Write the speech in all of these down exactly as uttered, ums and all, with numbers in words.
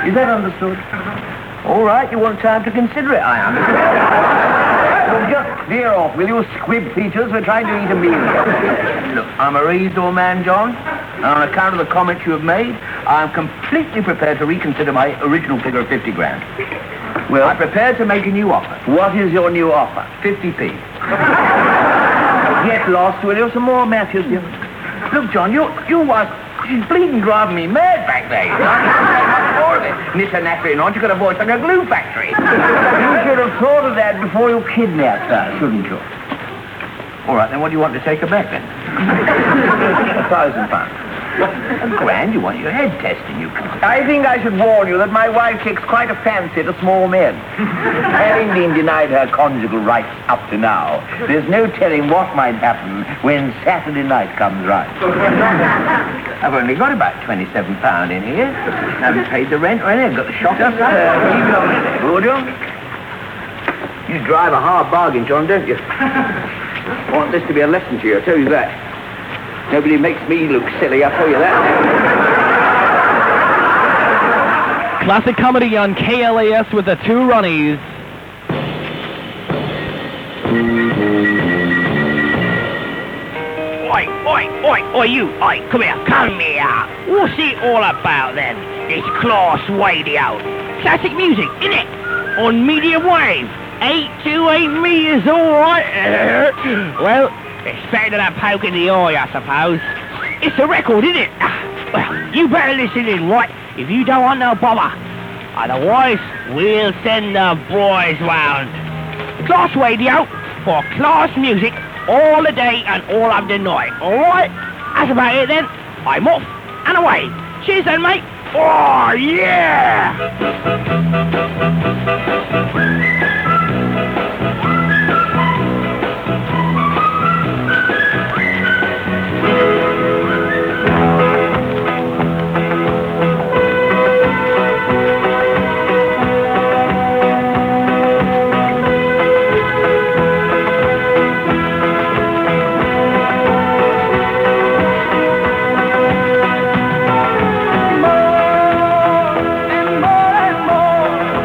Is that understood? All right, you want time to consider it, I understand. Well, just veer off, will you, squib features? We're trying to eat a meal. Look, I'm a reasonable man, John, and on account of the comments you have made, I'm completely prepared to reconsider my original figure of fifty grand. Well, I'm prepared to make a new offer. What is your new offer? fifty p. Get lost, will you? Some more Matthews. You... Look, John, you you was bleeding driving me mad back there. More of it. Knitter nattering on, you got a voice like a glue factory. You should have thought of that before you kidnapped her, shouldn't you? All right, then what do you want to take her back, then? A thousand pounds. A grand, you want your head testing, you can. I think I should warn you that my wife takes quite a fancy to small men. Having been denied her conjugal rights up to now, there's no telling what might happen when Saturday night comes round. I've only got about twenty-seven pounds in here. Haven't paid the rent or anything. Got the shop up. Uh, leave it on there, would you? You drive a hard bargain, John, don't you? I want this to be a lesson to you, I tell you that. Nobody makes me look silly, I'll tell you that. Classic comedy on K L A S with the two Ronnies. Oi, oi, oi, oi, you, oi, come here, come here. What's it all about then? This Class Radio. Classic music, innit? On medium wave. Eight to eight meters, alright. Well, it's better than a poke in the eye, I suppose. It's a record, isn't it? Well, you better listen in, right? If you don't want no bother. Otherwise, we'll send the boys round. Class Radio for class music all the day and all of the night, alright? That's about it then. I'm off and away. Cheers then, mate. Oh, yeah! More and more and more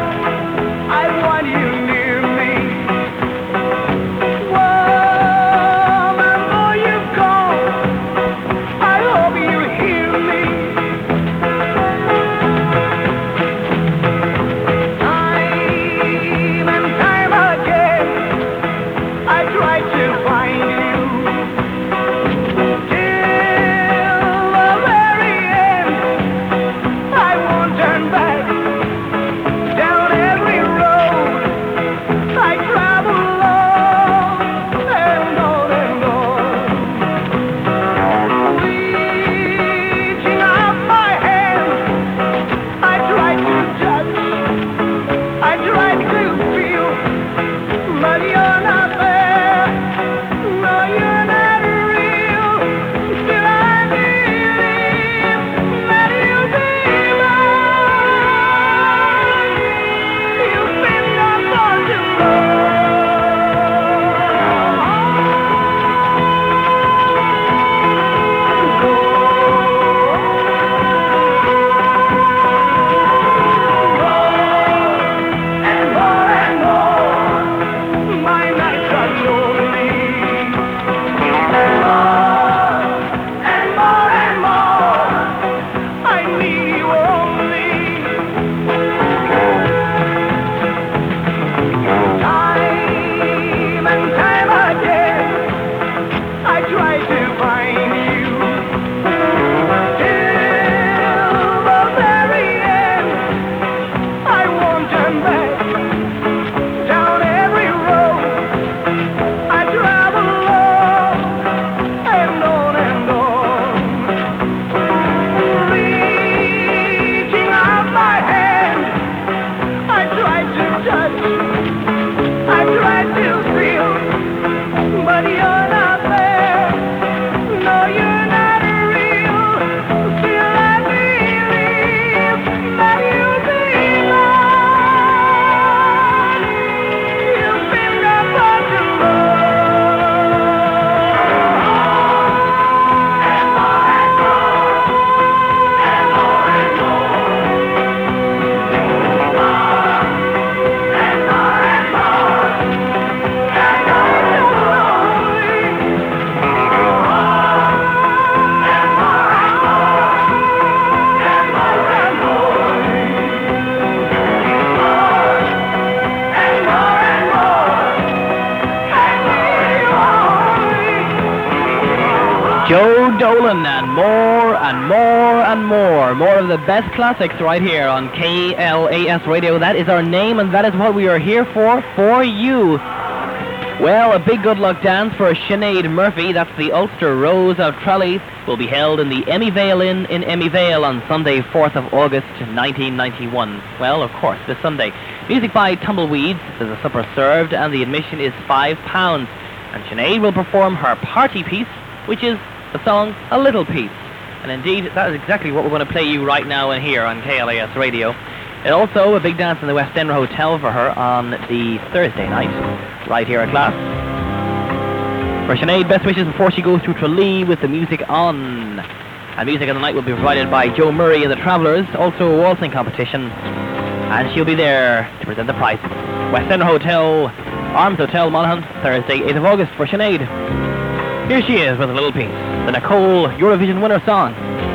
hour. More of the best classics right here on K L A S Radio. That is our name, and that is what we are here for, for you. Well, a big good luck dance for Sinead Murphy. That's the Ulster Rose of Tralee. Will be held in the Emmyvale Inn in Emmyvale on Sunday, fourth of August, nineteen ninety-one. Well, of course, this Sunday. Music by Tumbleweeds. There's a supper served, and the admission is five pounds. And Sinead will perform her party piece, which is the song A Little Piece. And indeed, that is exactly what we're going to play you right now and here on K L A S Radio. And also a big dance in the West End Hotel for her on the Thursday night, right here at Glass. For Sinead, best wishes before she goes to Tralee with the music on. And music of the night will be provided by Joe Murray and the Travellers, also a waltzing competition. And she'll be there to present the prize. West End Hotel, Arms Hotel, Monaghan, Thursday, eighth of August for Sinead. Here she is with A Little Piece, the Nicole Eurovision winner song.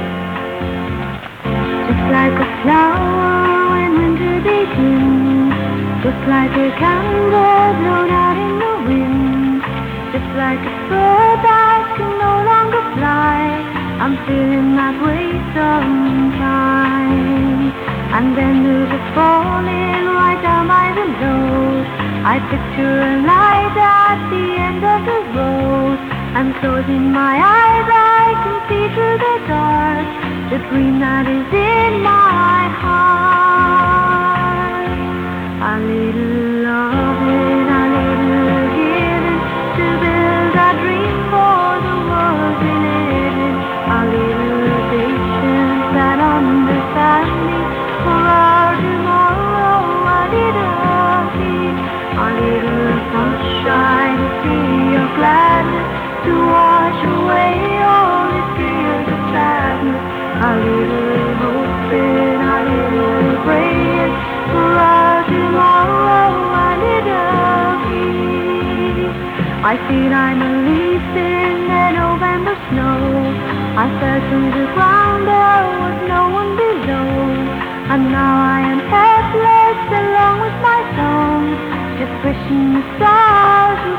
Just like a flower when winter begins, just like a candle blown out in the wind, just like a bird that can no longer fly. I'm feeling that way sometimes. And then there's a falling right down by the road. I picture a light at the end of the road, and closing my eyes I can see through the dark the dream that is in my heart. A little loving, a little giving, to build a dream for the world we live in. A little patience and understanding for our tomorrow. A little peace, a little sunshine, a sea of gladness to wash away all the tears of sadness. A little hoping, a little praying for our tomorrow. A little peace. I feel I'm a leaf in the November snow. I fell to the ground, there was no one below. And now I am helpless along with my song, just wishing the stars would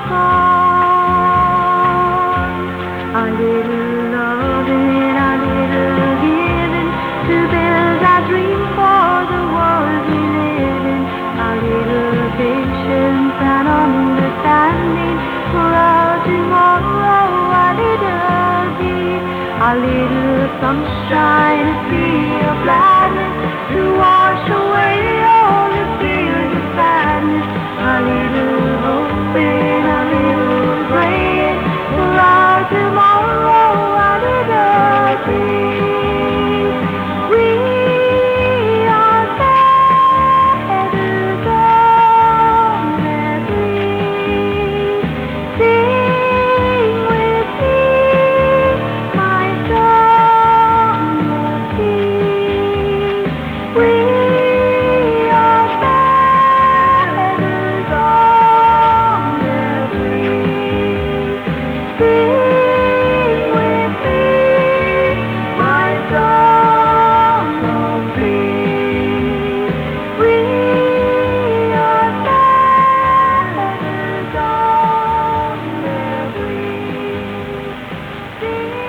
come. A little loving, a little giving, to build a dream for the world we live in. A little patience and understanding for our tomorrow. A little peace, a little sunshine, a sea of gladness to wash away all the fears of sadness. A little hoping, a little praying for our tomorrow. A little peace. We are feathers on the breeze. Sing with me my song of peace. We are feathers on the breeze. Sing with me my song of peace. We are feathers on the breeze. Sing with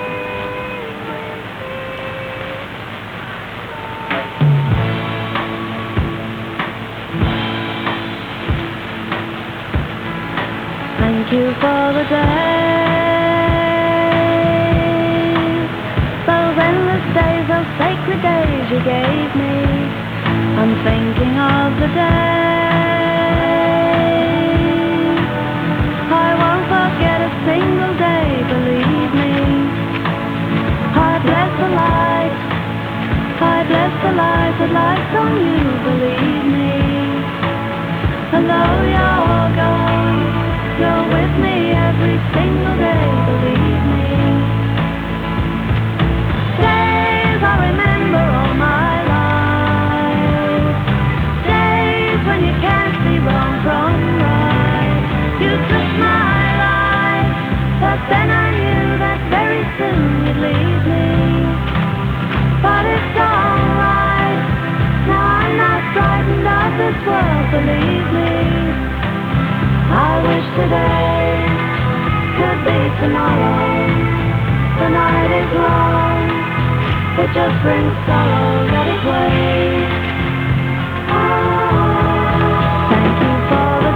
Thank you for the days, those endless days, those sacred days you gave me. I'm thinking of the days I won't forget a single day, believe me. I bless the light, I bless the light that lights on you, believe me. And though you're gone, you're with me every single day, believe me. Days I remember all my life, days when you can't see wrong from right. You took my life, but then I knew that very soon you'd leave me. But it's alright, now I'm not frightened of this world, believe me. I wish today could be tomorrow. The night is long, It just brings sorrow, let it wait. Thank you for the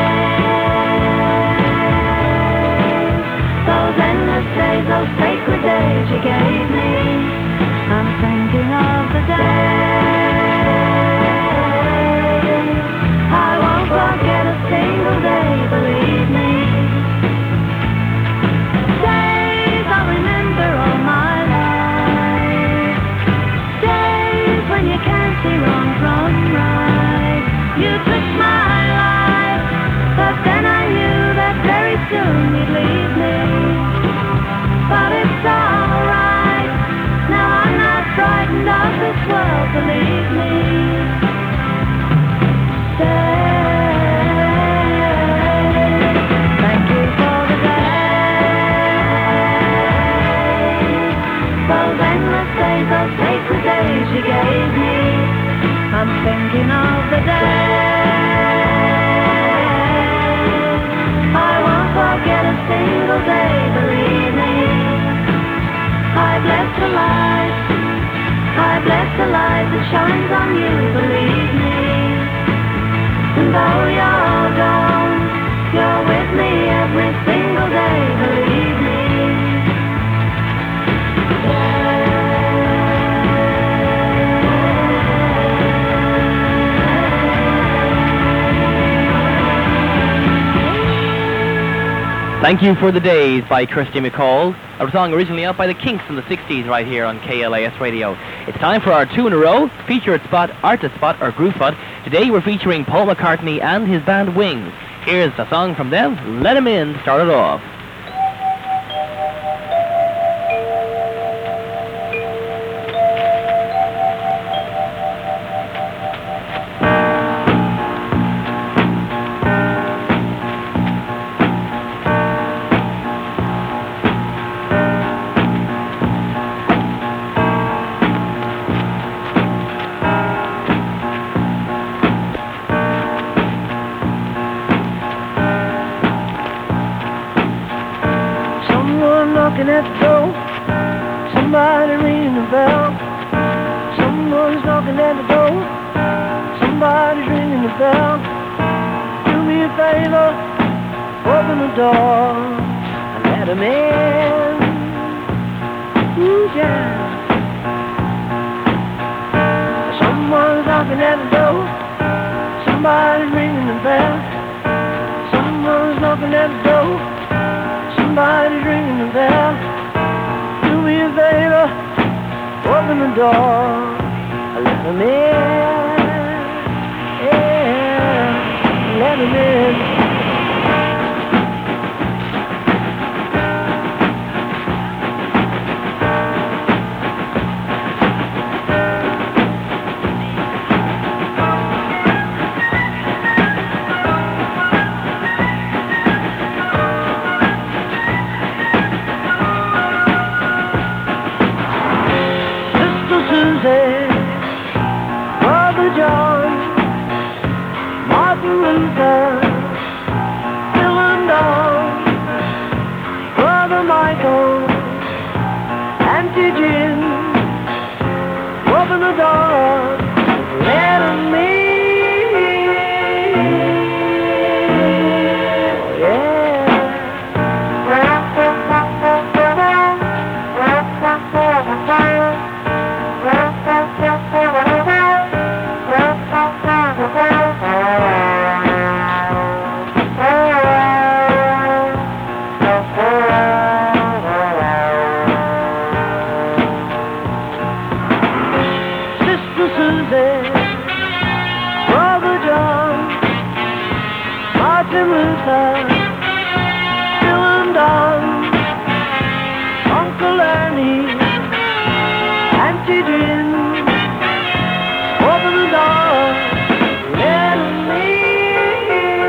days, those endless days, those sacred days you gave me. I'm thinking of the days I won't forget a single day, believe me. Days I'll remember all my life. Days when you can't see wrong from right. You took my life, but then I knew that very soon you'd leave me. But it's alright, now I'm not frightened of this world, believe me. Thank you for the days, those endless days, those sacred days you gave me. I'm thinking of the days I won't forget a single day, believe me. I bless the light, I bless the light that shines on you, believe me. And though you're all gone, you're with me every single day, believe me. Thank You for the Days by Kirsty MacColl, a song originally out by the Kinks in the sixties right here on K L A S Radio. It's time for our two in a row, featured spot, artist spot or group spot. Today we're featuring Paul McCartney and his band Wings. Here's a song from them, Let 'Em In, start it off. Knocking at the door, somebody ringing the bell. Someone's knocking at the door, somebody's ringing the bell. Do me a favor, open the door and let 'em in. Ooh, yeah. Someone's knocking at the door, somebody's ringing the bell. Someone's knocking at the door, somebody's ringing the bell. Do me a favor, open the door, let 'em in, yeah, let 'em in. Brother John, Martin Luther, Bill and Don, Brother Michael, Auntie Jim, open the door, let 'em in, Brother John, Martin Luther, Bill and Don, Uncle Ernie, Auntie Jim, open the door, let 'em in,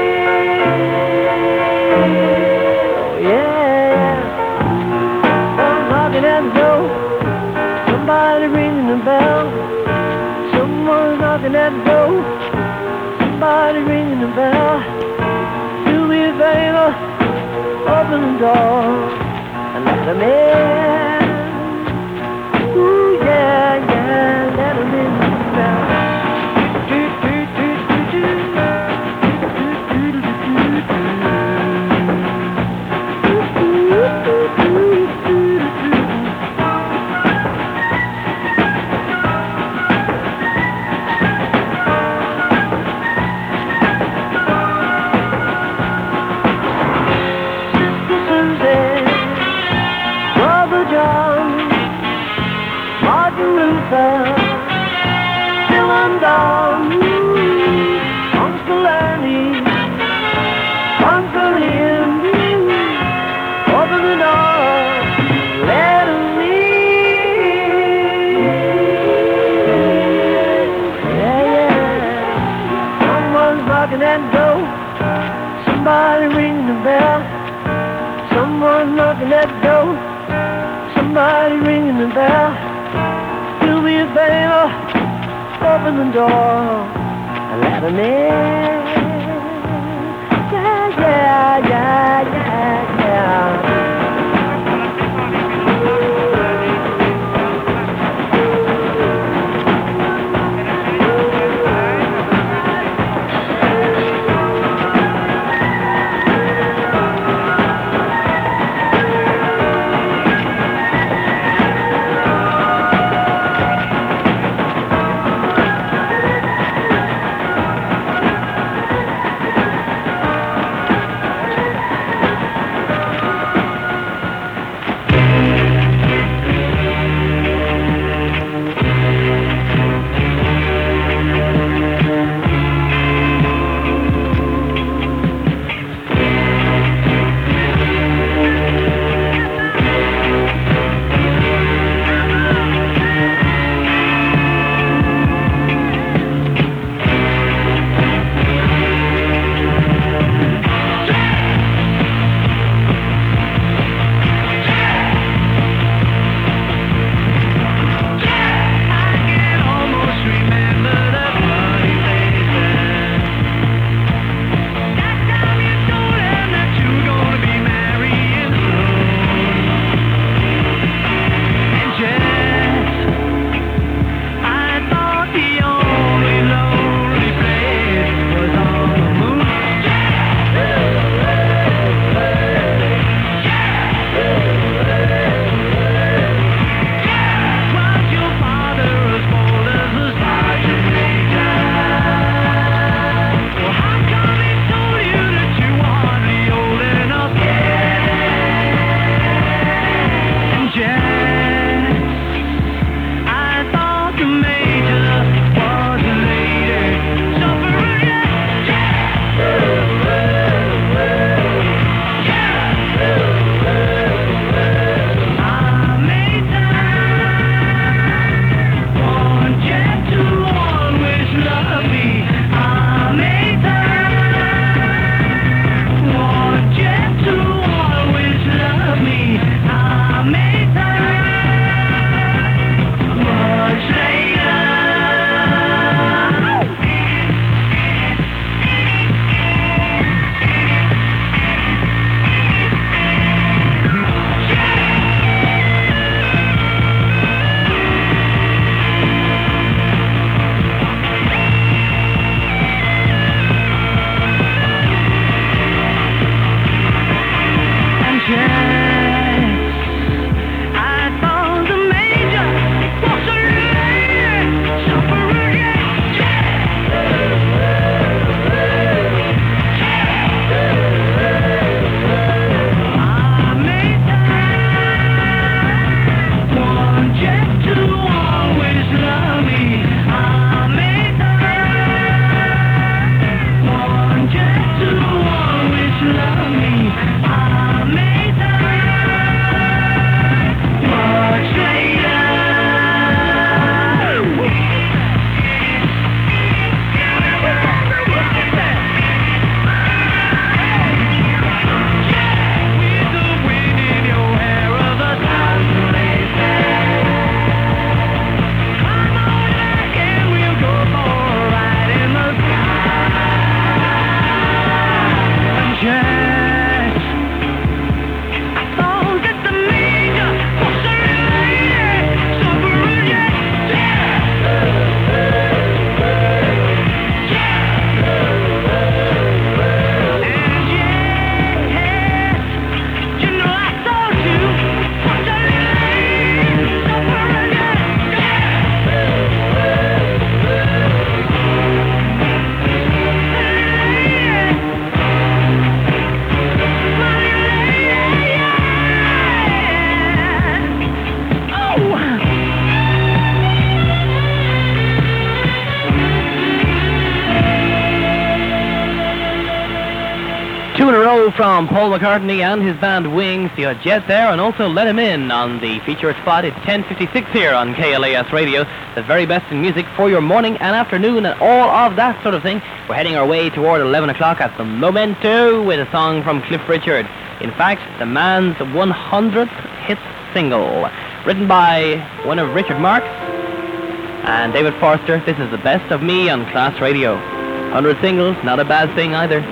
oh yeah. Someone's knocking at the door, somebody ringing the bell. Someone's knocking at the door, somebody ringing the bell. Do me a favor, open the door and let 'em in. Ooh, yeah. Somebody ringing the bell. Someone knocking at the door. Somebody ringing the bell. Do me a favor, open the door and let 'em in. Yeah, yeah, yeah, yeah, yeah. from Paul McCartney and his band Wings. You had Jet there, and also Let Him In on the feature spot at ten fifty-six here on K L A S Radio. The very best in music for your morning and afternoon and all of that sort of thing. We're heading our way toward eleven o'clock at the Momento with a song from Cliff Richard. In fact, the man's one hundredth hit single. Written by one of Richard Marx and David Forster. This is The Best of Me on Class Radio. one hundred singles, not a bad thing either.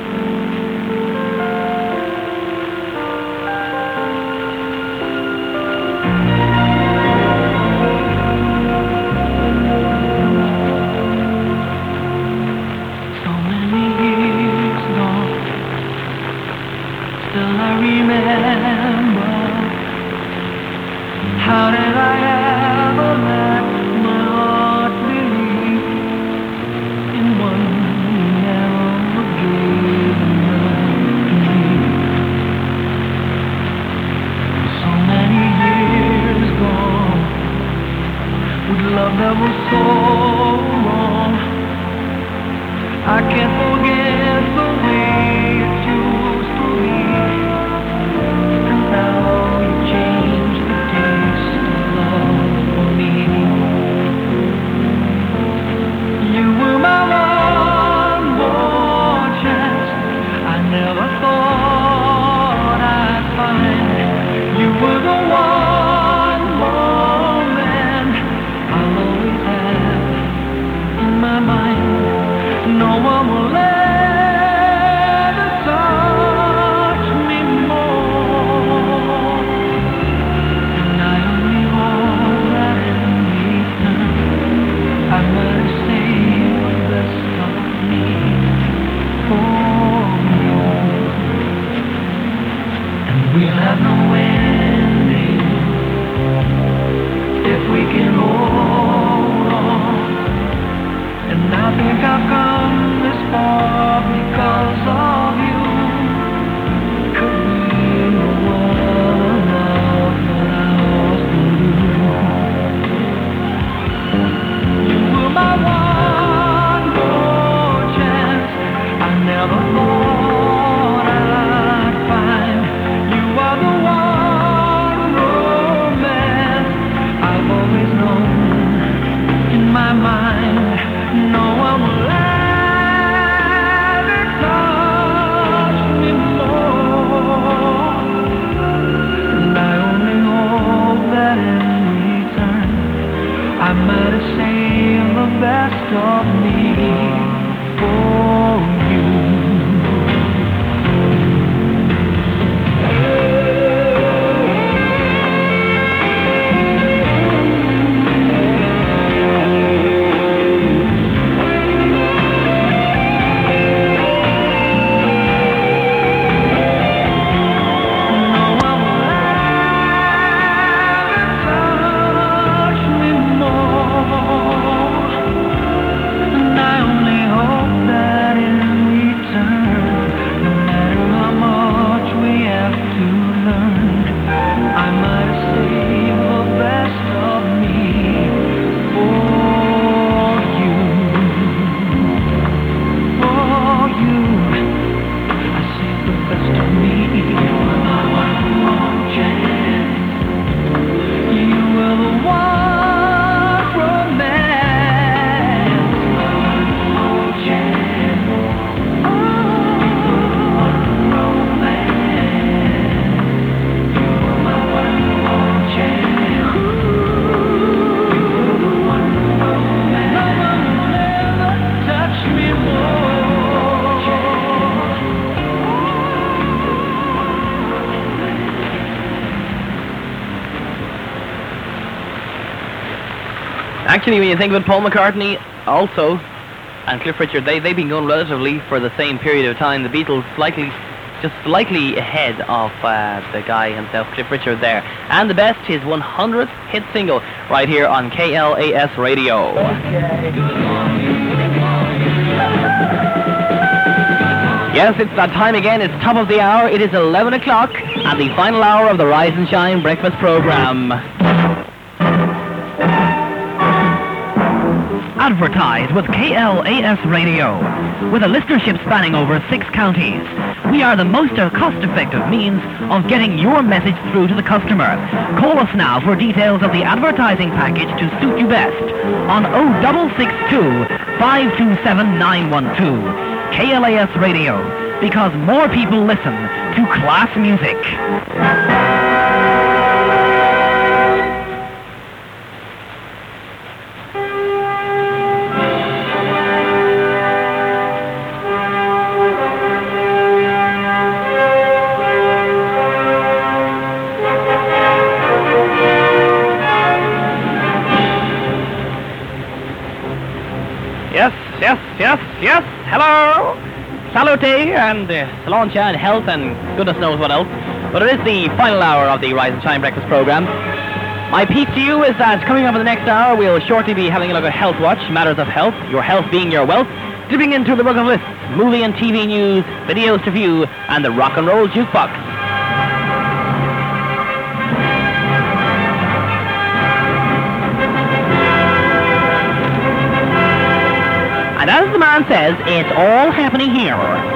Actually, when you think about Paul McCartney also and Cliff Richard, they, they've been going relatively for the same period of time. The Beatles slightly, just slightly ahead of uh, the guy himself, Cliff Richard there. And the best, his one hundredth hit single right here on K L A S Radio. Yes, it's that time again. It's top of the hour. It is eleven o'clock and the final hour of the Rise and Shine breakfast program. Advertise with K L A S Radio. With a listenership spanning over six counties, we are the most cost-effective means of getting your message through to the customer. Call us now for details of the advertising package to suit you best on oh six six two, five two seven, nine one two. K L A S Radio, because more people listen to class music. Yes, yes, yes, yes. Hello. Salute and uh, Saloncha and health and goodness knows what else. But it is the final hour of the Rise and Shine Breakfast program. My peek to you is that coming up in the next hour, we'll shortly be having a look at Health Watch, matters of health, your health being your wealth, dipping into the book of lists, movie and T V news, videos to view, and the rock and roll jukebox. And as the man says, it's all happening here.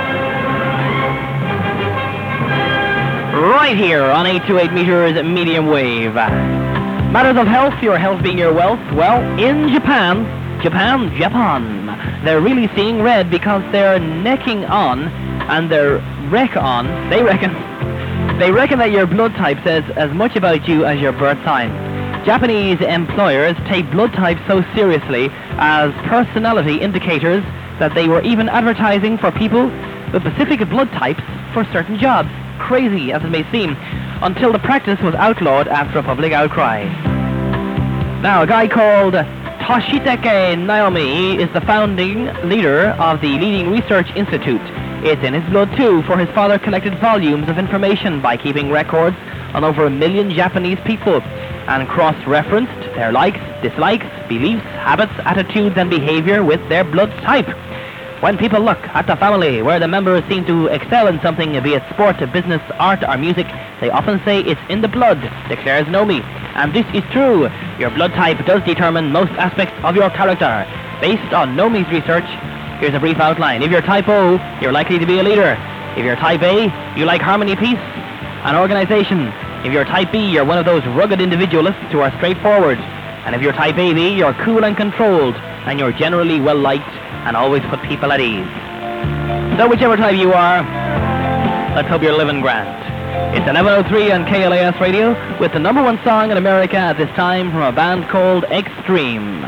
Right here on eight two eight meters medium wave. Matters of health, your health being your wealth. Well, in Japan, Japan, Japan, they're really seeing red because they're necking on and they're wreck on. They reckon, they reckon that your blood type says as much about you as your birth sign. Japanese employers take blood type so seriously as personality indicators that they were even advertising for people with specific blood types for certain jobs. Crazy as it may seem, until the practice was outlawed after a public outcry. Now, a guy called Toshitake Naomi is the founding leader of the leading research institute. It's in his blood too, for his father collected volumes of information by keeping records on over a million Japanese people and cross-referenced their likes, dislikes, beliefs, habits, attitudes, and behavior with their blood type. When people look at the family where the members seem to excel in something, be it sport, business, art, or music, they often say it's in the blood, declares Nomi. And this is true. Your blood type does determine most aspects of your character. Based on Nomi's research, here's a brief outline. If you're type O, you're likely to be a leader. If you're type A, you like harmony, peace, and organization. If you're type B, you're one of those rugged individualists who are straightforward. And if you're type A B, you're cool and controlled, and you're generally well-liked and always put people at ease. So whichever type you are, let's hope you're living grand. It's eleven oh three on K L A S Radio with the number one song in America at this time from a band called Extreme.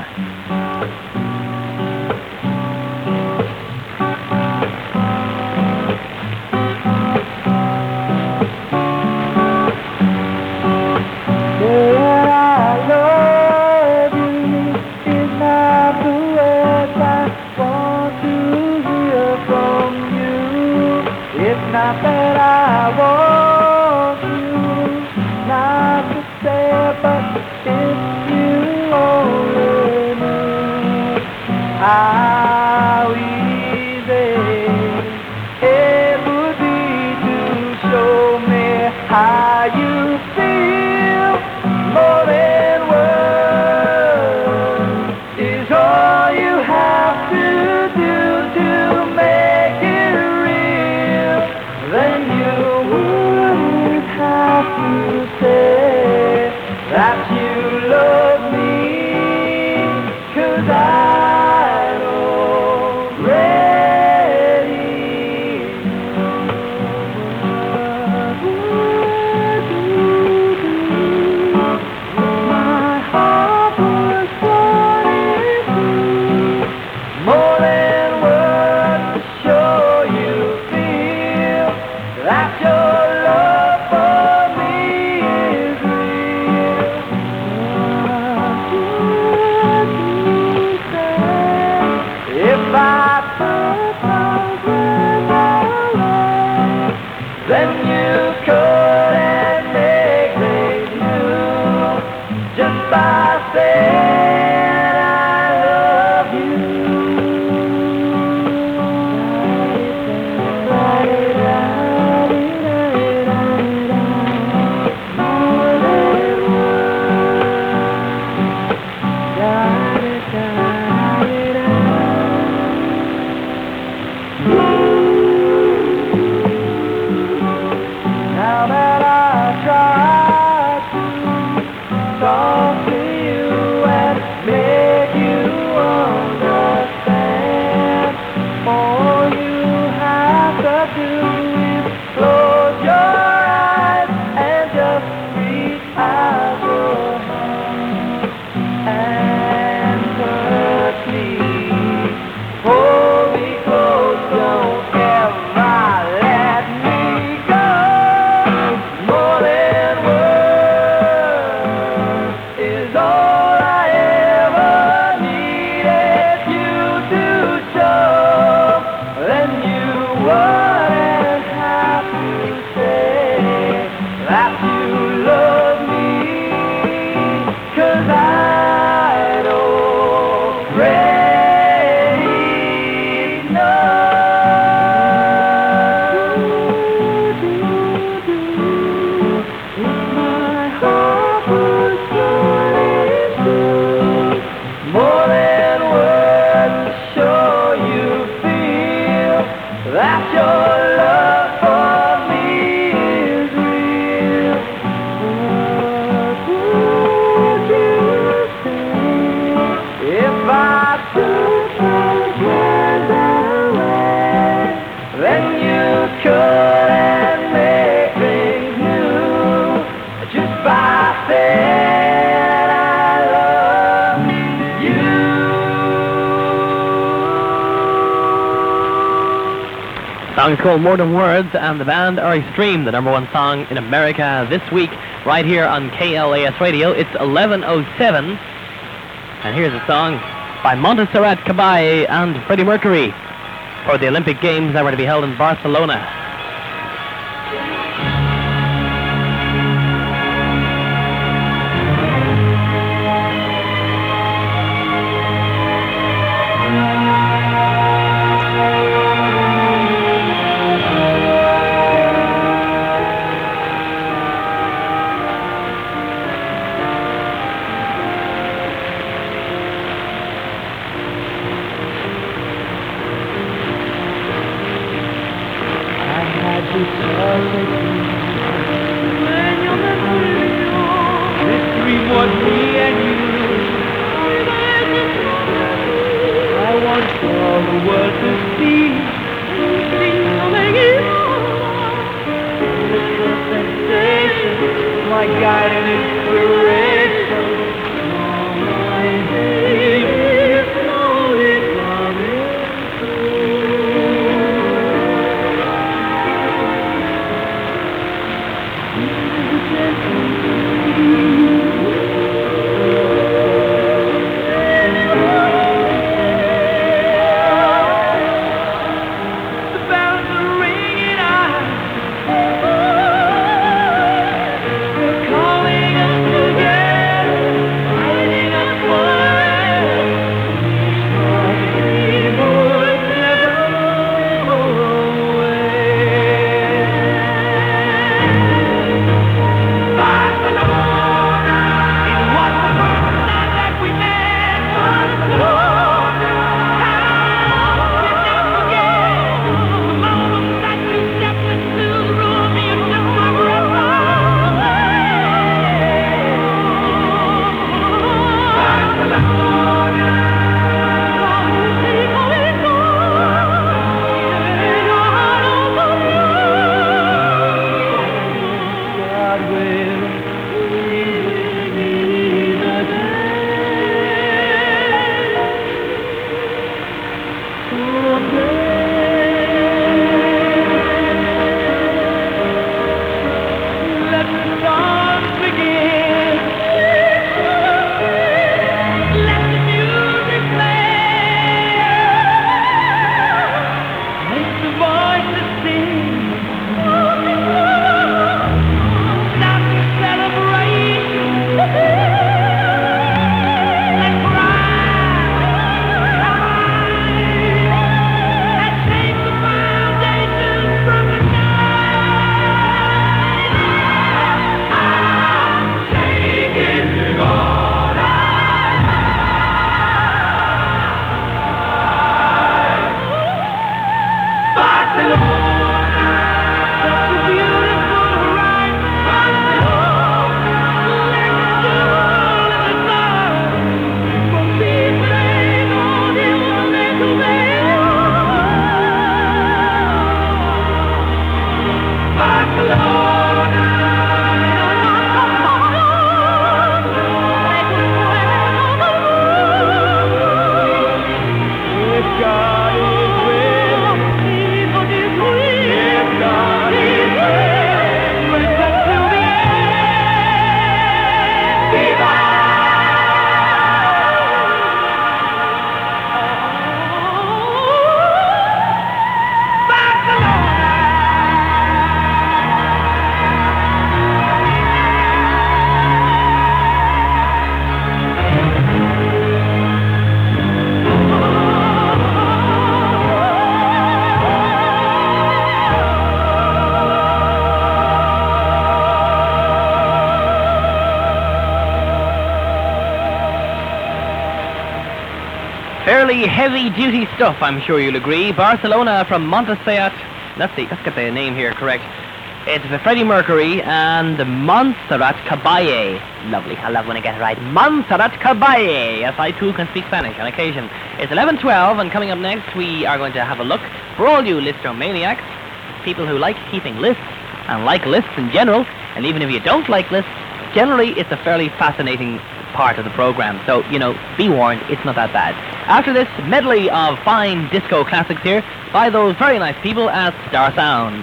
Not that I want you not to say, but if you only knew how easy it would be to show me how you feel. More than words is all you have to do to make it real. Then you wouldn't have to say that you love me, 'cause I already know. My heart was wanting more than words to show you feel that your love for me is real. If I put those words out, then you couldn't make things new just by saying I love you. More than words. that your love for me is real. What would you say if I took those words away? Then you couldn't make things new just by saying I love you. The song is called More Than Words, and the band are Extreme, the number one song in America this week, right here on K L A S Radio. It's eleven oh seven, and here's a song by Montserrat Caballé and Freddie Mercury for the Olympic Games that were to be held in Barcelona. fairly heavy-duty stuff, I'm sure you'll agree. Barcelona from Montserrat. Let's see, let's get the name here correct. It's Freddie Mercury and Montserrat Caballé. Lovely, I love when I get it right. Montserrat Caballé. Yes, I too can speak Spanish on occasion. It's eleven twelve, and coming up next, we are going to have a look for all you listomaniacs, people who like keeping lists and like lists in general, and even if you don't like lists, generally it's a fairly fascinating part of the program. So, you know, be warned, it's not that bad. After this medley of fine disco classics here by those very nice people at Star Sound.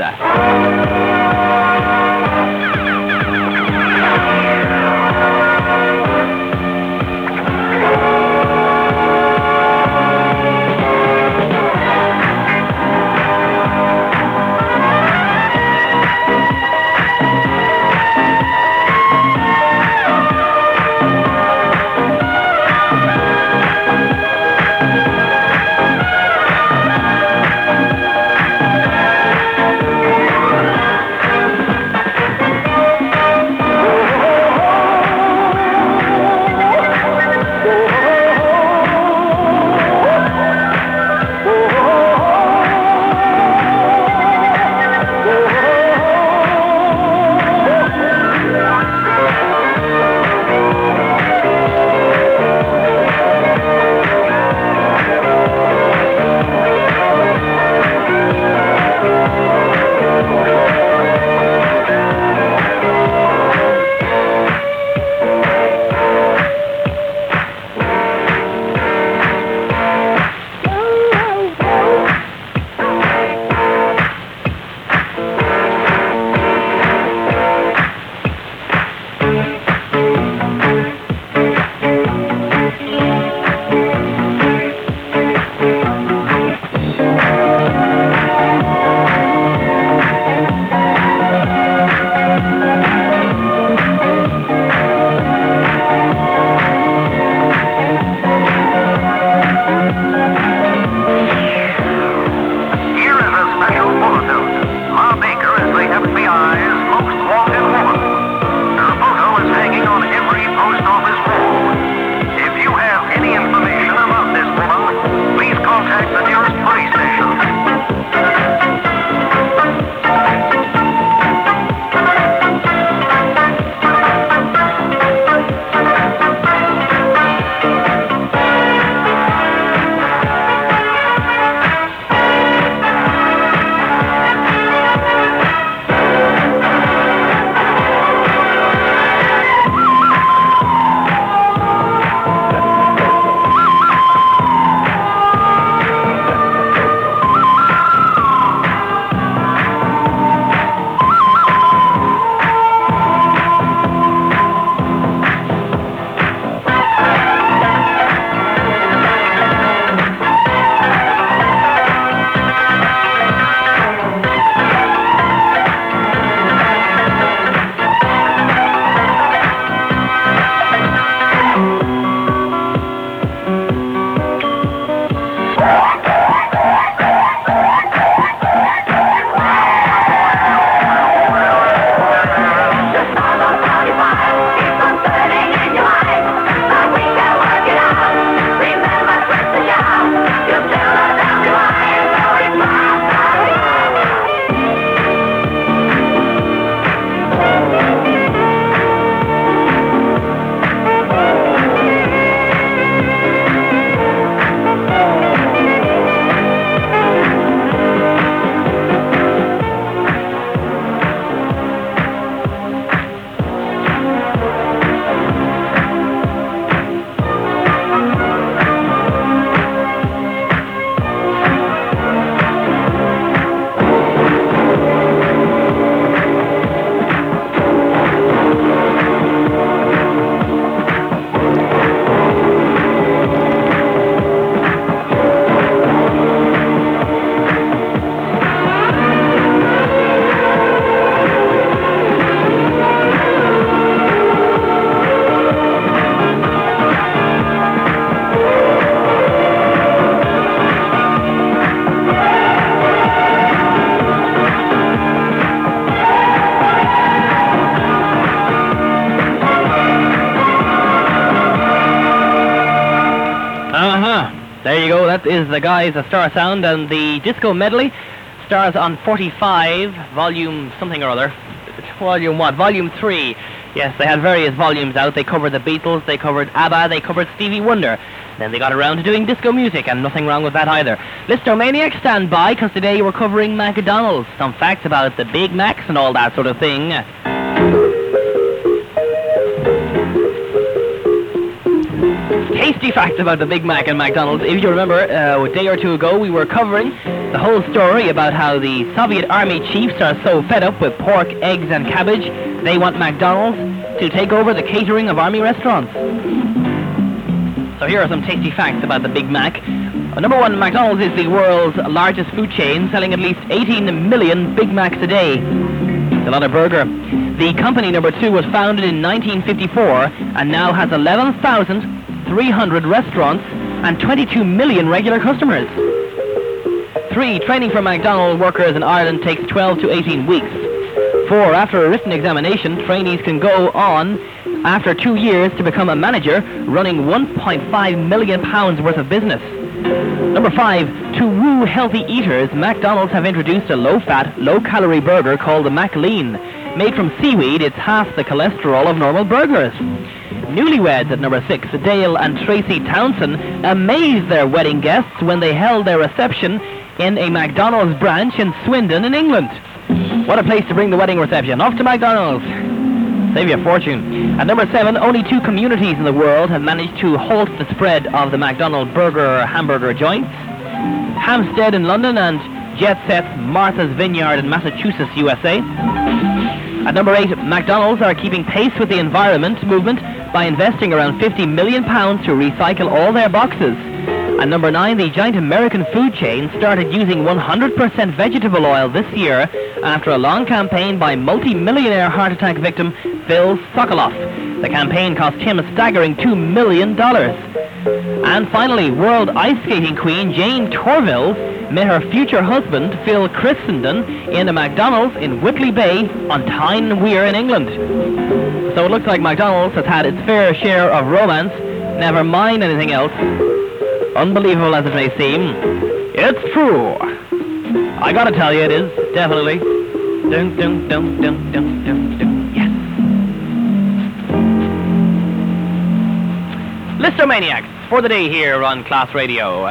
that is the guys at Star Sound, and the disco medley stars on forty-five, volume something or other. Volume what? Volume three. Yes, they had various volumes out. They covered the Beatles, they covered ABBA, they covered Stevie Wonder. Then they got around to doing disco music, and nothing wrong with that either. Listeromaniacs, stand by, because today we're covering McDonald's. Some facts about the Big Macs and all that sort of thing. Tasty facts about the Big Mac and McDonald's. If you remember, uh, a day or two ago we were covering the whole story about how the Soviet army chiefs are so fed up with pork, eggs and cabbage, they want McDonald's to take over the catering of army restaurants. So here are some tasty facts about the Big Mac. Uh, number one, McDonald's is the world's largest food chain, selling at least eighteen million Big Macs a day. It's a lot of burger. The company, number two, was founded in nineteen fifty-four and now has eleven thousand three hundred restaurants and twenty-two million regular customers. Three, training for McDonald's workers in Ireland takes twelve to eighteen weeks. Four, after a written examination, trainees can go on after two years to become a manager, running one point five million pounds worth of business. Number five, to woo healthy eaters, McDonald's have introduced a low-fat, low-calorie burger called the McLean. Made from seaweed, it's half the cholesterol of normal burgers. Newlyweds at number six, Dale and Tracy Townsend amazed their wedding guests when they held their reception in a McDonald's branch in Swindon in England. What a place to bring the wedding reception. Off to McDonald's. Save you a fortune. At number seven, only two communities in the world have managed to halt the spread of the McDonald's burger hamburger joints. Hampstead in London and Jet Set's Martha's Vineyard in Massachusetts, U S A. At number eight, McDonald's are keeping pace with the environment movement by investing around fifty million pounds to recycle all their boxes. At number nine, the giant American food chain started using one hundred percent vegetable oil this year after a long campaign by multi-millionaire heart attack victim Phil Sokoloff. The campaign cost him a staggering two million dollars. And finally, world ice skating queen Jane Torville met her future husband Phil Christenden in a McDonald's in Whitley Bay on Tyne Weir in England. So it looks like McDonald's has had its fair share of romance, never mind anything else. Unbelievable as it may seem, it's true. I gotta tell you, it is, definitely. Dun, dun, dun, dun, dun, dun, dun. Yes. Listeromaniacs for the day here on Class Radio.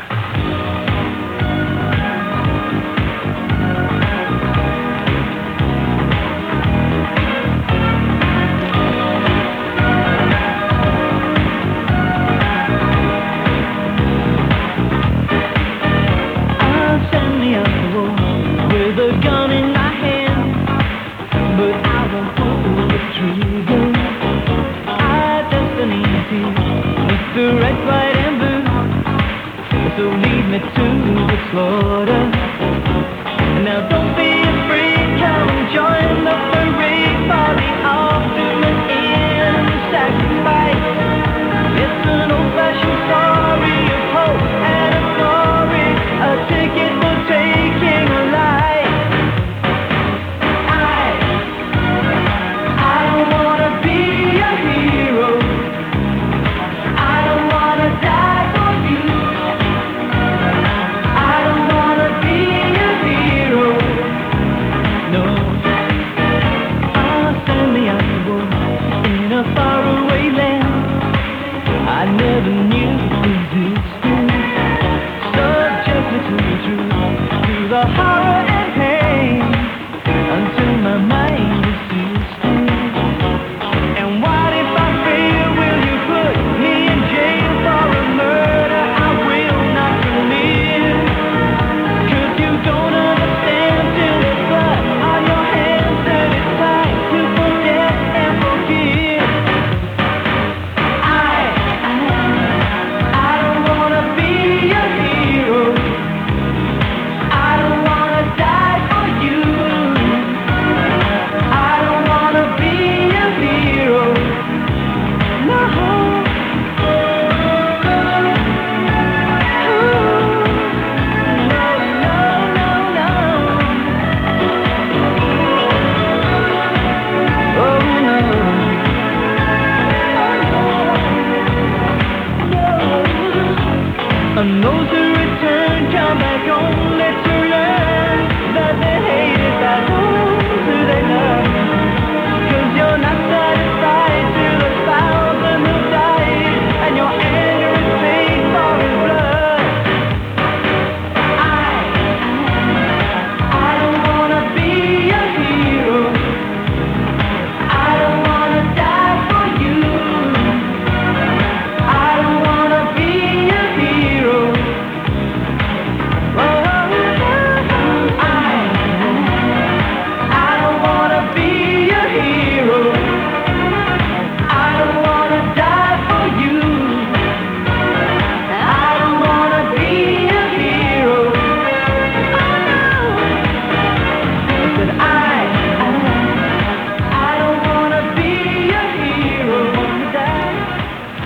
I don't wanna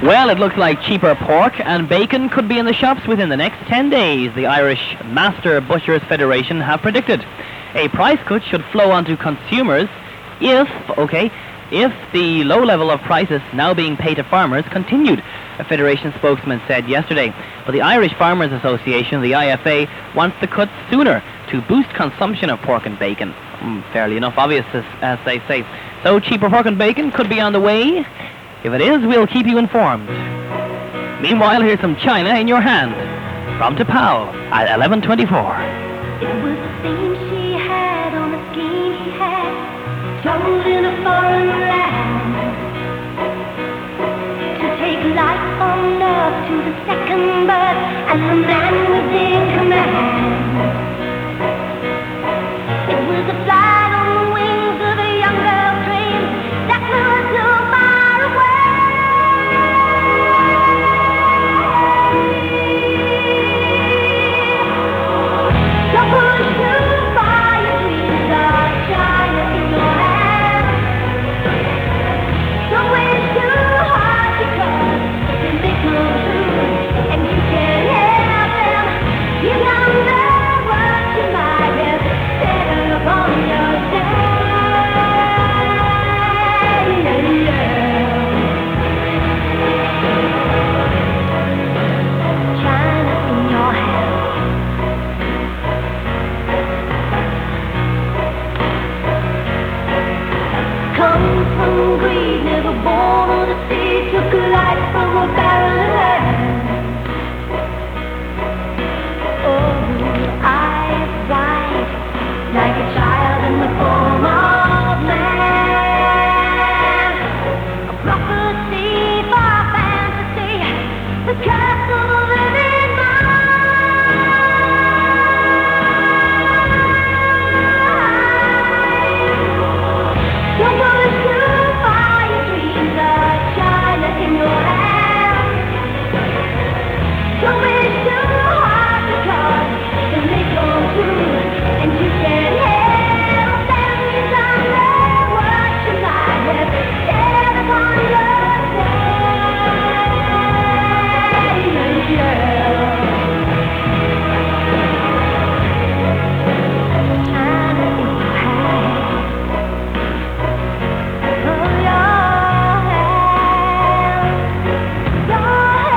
Well, it looks like cheaper pork and bacon could be in the shops within the next ten days, the Irish Master Butchers Federation have predicted. A price cut should flow onto consumers if, okay, if the low level of prices now being paid to farmers continued, a Federation spokesman said yesterday. But the Irish Farmers Association, the I F A, wants the cut sooner to boost consumption of pork and bacon. Mm, fairly enough obvious, as, as they say. So cheaper pork and bacon could be on the way. If it is, we'll keep you informed. Meanwhile, here's some China in your hand. From Tapao at eleven twenty-four. It was the thing she had on the skin he had, told in a foreign land. To take life on earth to the second birth, and the man was in command. It was a flight on the wings of a young girl's dream that flew so far away. So push through by your dreams of China in your hand. Don't wait too hard because they may come true, and you can help them. You number what you might have set upon yourself. China in your hand. Come from greed, never born on the sea, took life from a barrel of hand. Oh, eyes wide, like a child in the form of man. A prophecy for fantasy, the curse of a living mind. Don't go too far, your dreams are China in your hand. Don't wish too hard because they may come true, and you can help them. You don't know what you might have set upon yourself. China in your hand. Oh, your hand. Your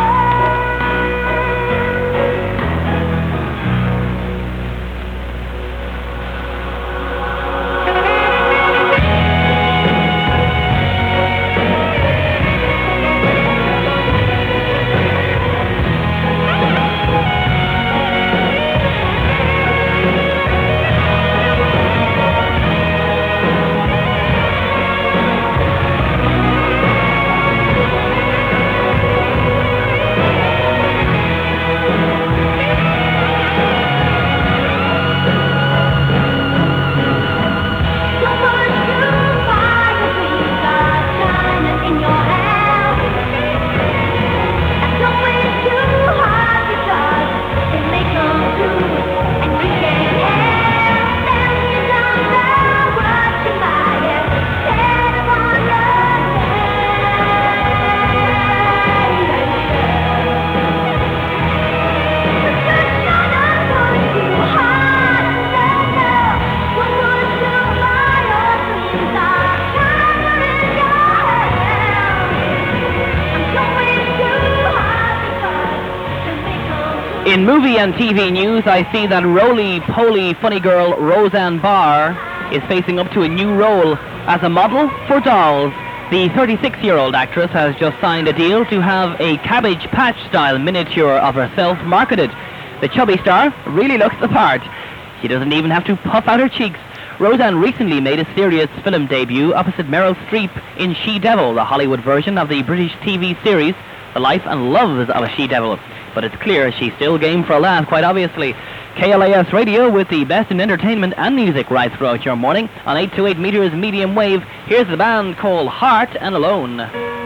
In movie and T V news, I see that roly-poly funny girl Roseanne Barr is facing up to a new role as a model for dolls. The thirty-six-year-old actress has just signed a deal to have a Cabbage Patch-style miniature of herself marketed. The chubby star really looks the part. She doesn't even have to puff out her cheeks. Roseanne recently made a serious film debut opposite Meryl Streep in She-Devil, the Hollywood version of the British T V series The Life and Loves of a She-Devil. But it's clear she's still game for a laugh, quite obviously. K L A S Radio with the best in entertainment and music right throughout your morning on eight to eight meters medium wave. Here's the band called Heart and Alone.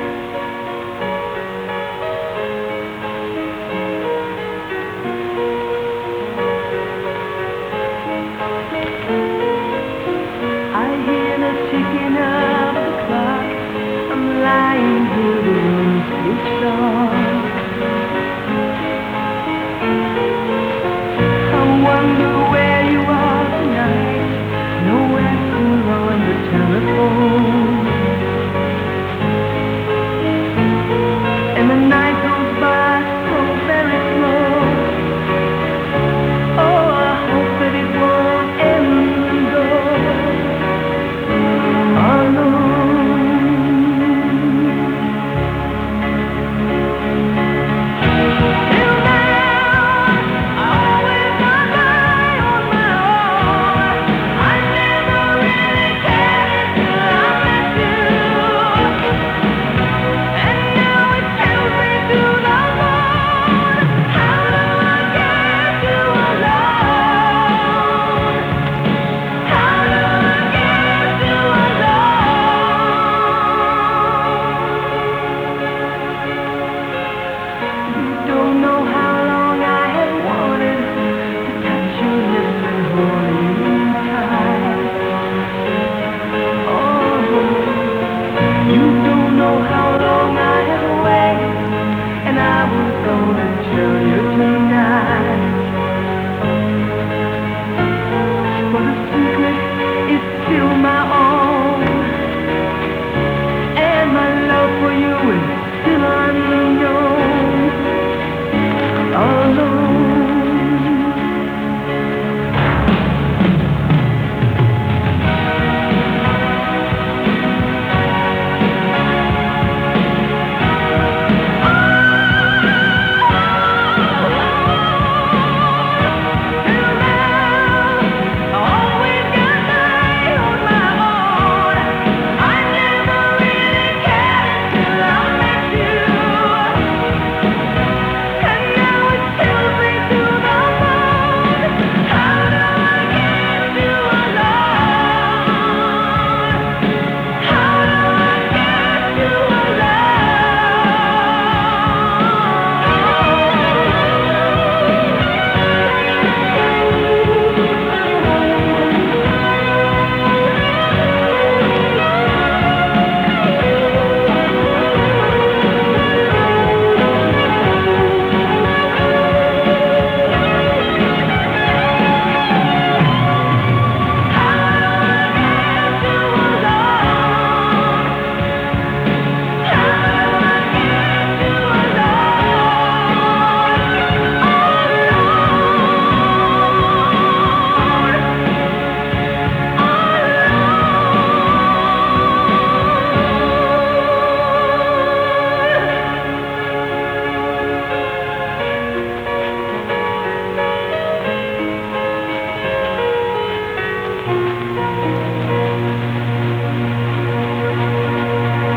I hear the ticking of the clock. I'm lying here, the room's pitch dark.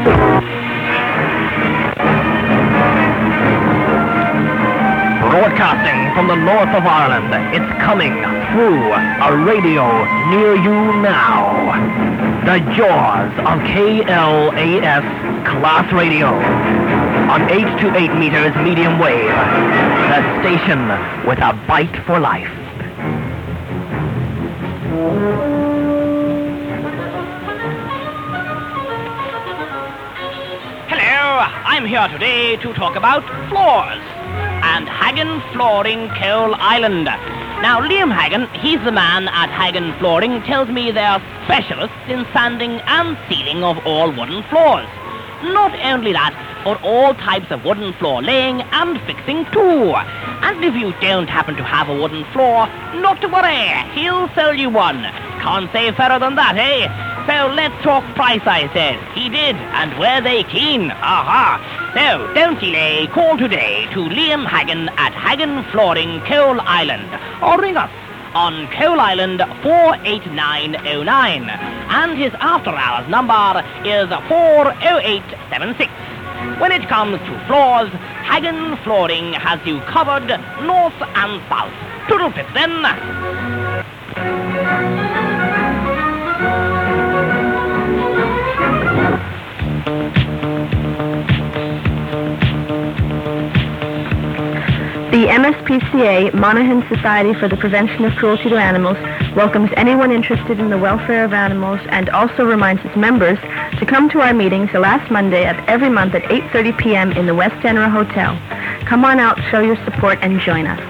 Broadcasting from the north of Ireland, it's coming through a radio near you now. The jaws of K L A S Class Radio on eight to eight meters medium wave. The station with a bite for life. Hello, I'm here today to talk about floors and Hagen Flooring, Coal Island. Now, Liam Hagen, he's the man at Hagen Flooring, tells me they're specialists in sanding and sealing of all wooden floors. Not only that, but all types of wooden floor laying and fixing too. And if you don't happen to have a wooden floor, not to worry, he'll sell you one. Can't say fairer than that, eh? So let's talk price, I said. He did, and were they keen? Aha! So, don't delay, call today to Liam Hagen at Hagen Flooring, Coal Island, or ring us on Coal Island four eight nine oh nine, and his after-hours number is four oh eight seven six. When it comes to floors, Hagen Flooring has you covered north and south. Toodle-pip then. The M S P C A, Monaghan Society for the Prevention of Cruelty to Animals, welcomes anyone interested in the welfare of animals and also reminds its members to come to our meetings the last Monday of every month at eight thirty p.m. in the West Enra Hotel. Come on out, show your support, and join us.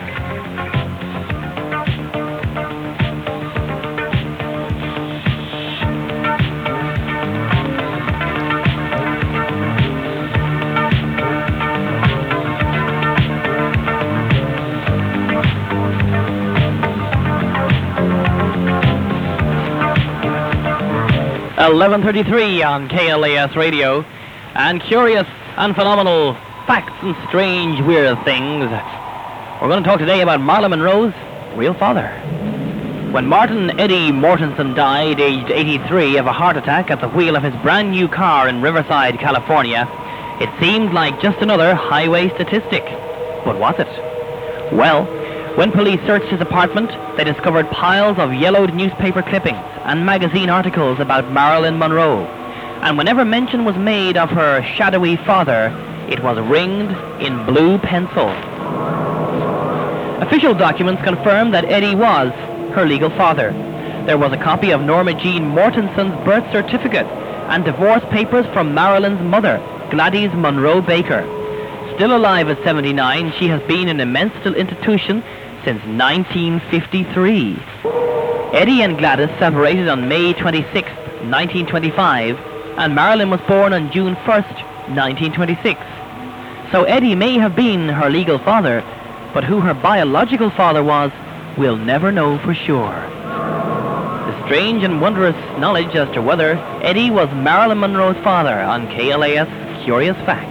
eleven thirty-three on K L A S Radio, and curious and phenomenal facts and strange weird things. We're going to talk today about Marilyn Monroe's real father. When Martin Eddie Mortensen died, aged eighty-three, of a heart attack at the wheel of his brand new car in Riverside, California, it seemed like just another highway statistic. But was it? Well, when police searched his apartment, they discovered piles of yellowed newspaper clippings and magazine articles about Marilyn Monroe. And whenever mention was made of her shadowy father, it was ringed in blue pencil. Official documents confirm that Eddie was her legal father. There was a copy of Norma Jean Mortensen's birth certificate and divorce papers from Marilyn's mother, Gladys Monroe Baker. Still alive at seventy-nine, she has been in a mental institution since nineteen fifty-three. Eddie and Gladys separated on May twenty-sixth, nineteen twenty-five, and Marilyn was born on June first, nineteen twenty-six. So Eddie may have been her legal father, but who her biological father was, we'll never know for sure. The strange and wondrous knowledge as to whether Eddie was Marilyn Monroe's father on K L A S Curious Facts.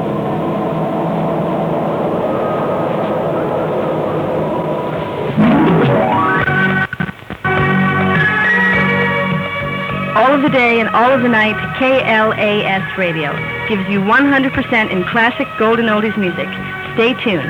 All of the day and all of the night, K L A S Radio gives you one hundred percent in classic golden oldies music. Stay tuned.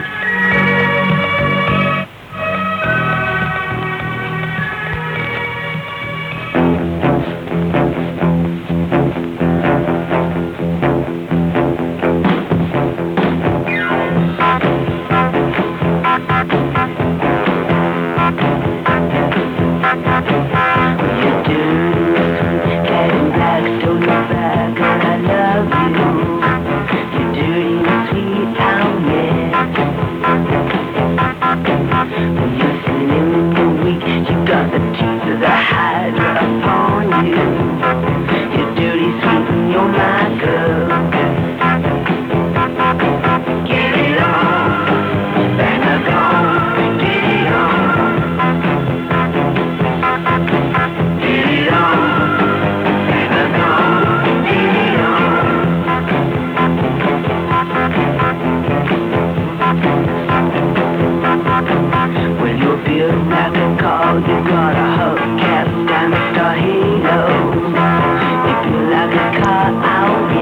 Car out